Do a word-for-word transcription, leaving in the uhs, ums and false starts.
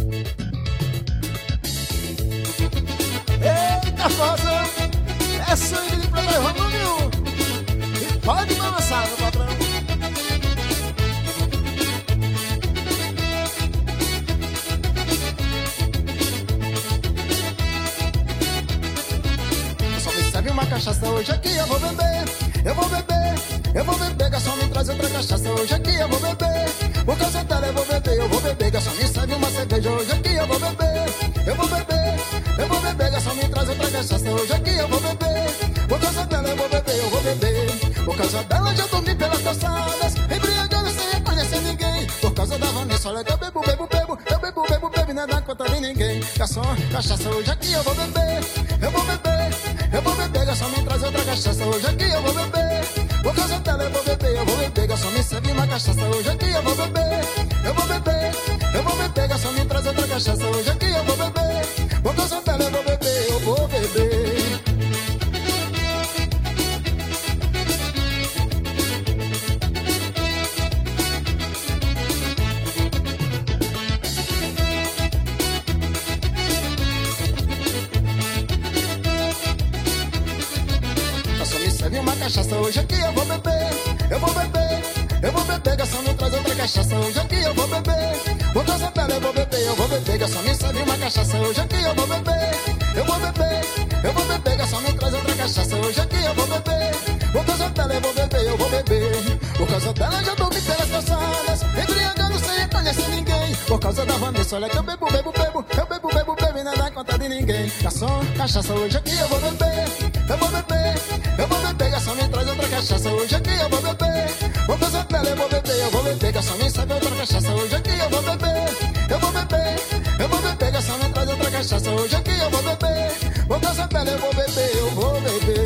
Eita, forrozão, é sangue de prata e roupa nenhum. E pode balançar, meu patrão. Só me serve uma cachaça hoje aqui, eu vou beber. Eu vou beber, eu vou beber. Garçom, me traz outra cachaça hoje aqui, eu vou beber. Por causa dela eu vou beber, eu vou beber. Garçom, me serve uma cerveja hoje aqui, eu vou beber. Eu vou beber, eu vou beber. Garçom, me traz outra cachaça hoje aqui, eu vou beber. Por causa dela eu vou beber, eu vou beber. Por causa dela já dormi pelas calçadas, embriagado sem reconhecer ninguém. Por causa da Vanessa, olha que eu bebo, bebo, bebo. Eu bebo, bebo, bebo e não dá conta de ninguém. Garçom, cachaça hoje aqui, eu vou beber. Eu vou beber, eu vou beber. Garçom, me traz outra cachaça hoje aqui, eu vou beber. Por causa dela eu vou beber, eu vou beber. Garçom, me serve uma cachaça hoje aqui, eu vou beber. Eu vou beber, eu vou beber. Garçom, me traz outra cachaça hoje aqui, eu vou beber. Por causa dela eu vou beber, eu vou beber. Serve uma cachaça hoje aqui, eu vou beber. Eu vou beber, eu vou beber. Garçom, me traz outra cachaça hoje aqui, eu vou beber. Por causa dela eu vou beber, eu vou beber. Garçom, me serve uma cachaça hoje aqui, eu vou beber. Eu vou beber, eu vou beber. Garçom, me traz outra cachaça hoje aqui, eu vou beber. Por causa dela eu vou beber, eu vou beber. Por causa dela já dormi pelas calçadas, embriagando sem reconhecer ninguém. Por causa da Vanessa, olha que eu bebo, bebo, bebo. Eu bebo, bebo, bebo e não dá conta de ninguém. Garçom, cachaça hoje aqui, eu vou beber. Eu vou beber, eu vou beber. Garçom, me traz outra cachaça hoje aqui, eu vou beber. Por causa dela eu vou beber, eu vou beber. Garçom, me serve outra cachaça hoje aqui, eu vou beber. Eu vou beber, eu vou beber. Garçom, me traz outra cachaça hoje aqui, eu vou beber. Por causa dela eu vou beber, eu vou beber.